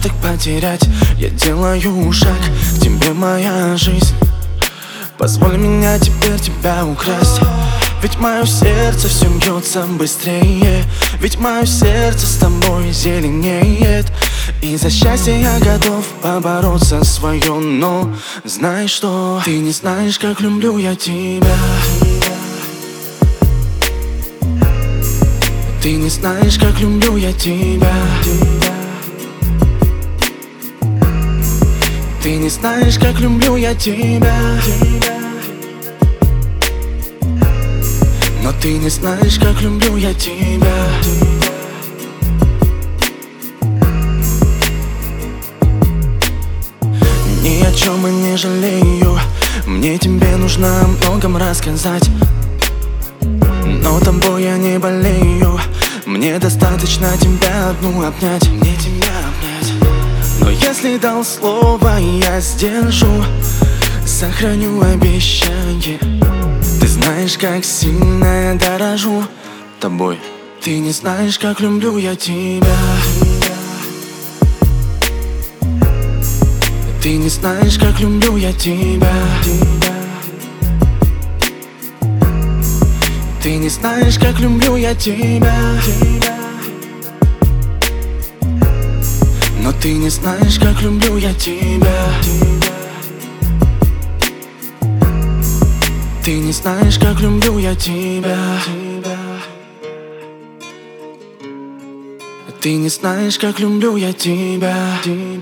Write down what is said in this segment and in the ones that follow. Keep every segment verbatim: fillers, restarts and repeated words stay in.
остаток потерять. Я делаю шаг к тебе, моя жизнь. Позволь меня теперь тебя украсть. Ведь мое сердце все бьется быстрее. Ведь мое сердце с тобой зеленеет. И за счастье я готов побороться свое. Но знай, что ты не знаешь, как люблю я тебя. Ты не знаешь, как люблю я тебя. Ты не знаешь, как люблю я тебя. Но ты не знаешь, как люблю я тебя. Ни о чем и не жалею. Мне тебе нужно о многом рассказать. Но тобой я не болею. Мне достаточно тебя одну обнять. Мне тебя обнять. Но если дал слово, я сдержу. Сохраню обещание. Ты знаешь, как сильно я дорожу тобой. Ты не знаешь, как люблю я тебя. Ты не знаешь, как люблю я тебя. Ты не знаешь, как люблю я тебя. Но ты не знаешь, как люблю я тебя. Ты не знаешь, как люблю я тебя. Ты не знаешь, как люблю я тебя.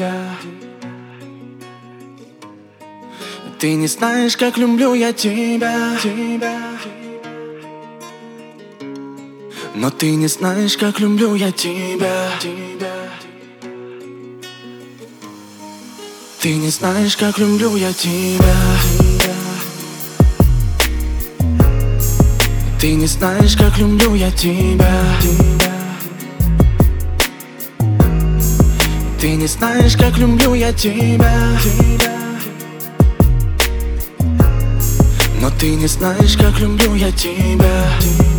Ты не знаешь, как люблю я тебя. Но ты не знаешь, как люблю я тебя. Ты не знаешь, как люблю я тебя. Ты не знаешь, как люблю я тебя. Ты не знаешь, как люблю я тебя. Но ты не знаешь, как люблю я тебя.